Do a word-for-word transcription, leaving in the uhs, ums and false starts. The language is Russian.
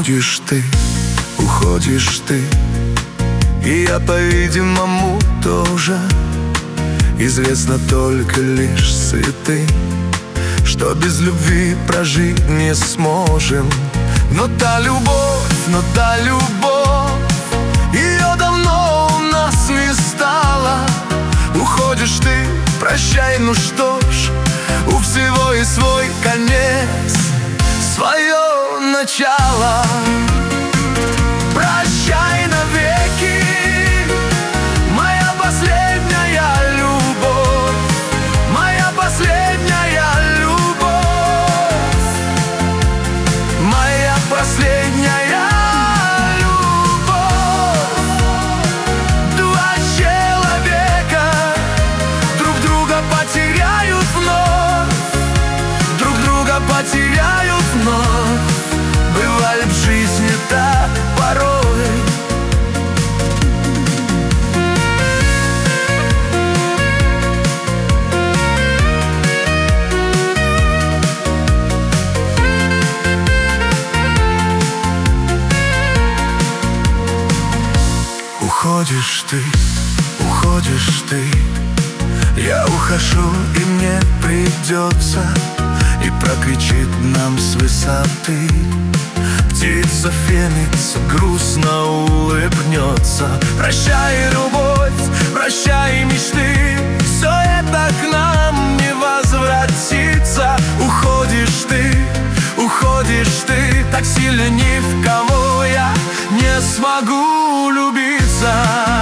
Уходишь ты, уходишь ты, и я, по-видимому, тоже. Известно только лишь святым, что без любви прожить не сможем. Но та любовь, но та любовь, ее давно у нас не стало. Уходишь ты, прощай, ну что ж, у всего и свой конец, свое начало. Прощай навеки, моя последняя любовь, моя последняя любовь, моя последняя любовь. Два человека друг друга потеряют вновь, друг друга потеряют вновь. Бывает в жизни так порой. Уходишь ты, уходишь ты, я ухожу, и мне придется, и прокричит нам с высоты. Птица феникс грустно улыбнется. Прощай, любовь, прощай, мечты, все это к нам не возвратится. Уходишь ты, уходишь ты, так сильно ни в кого я не смогу влюбиться.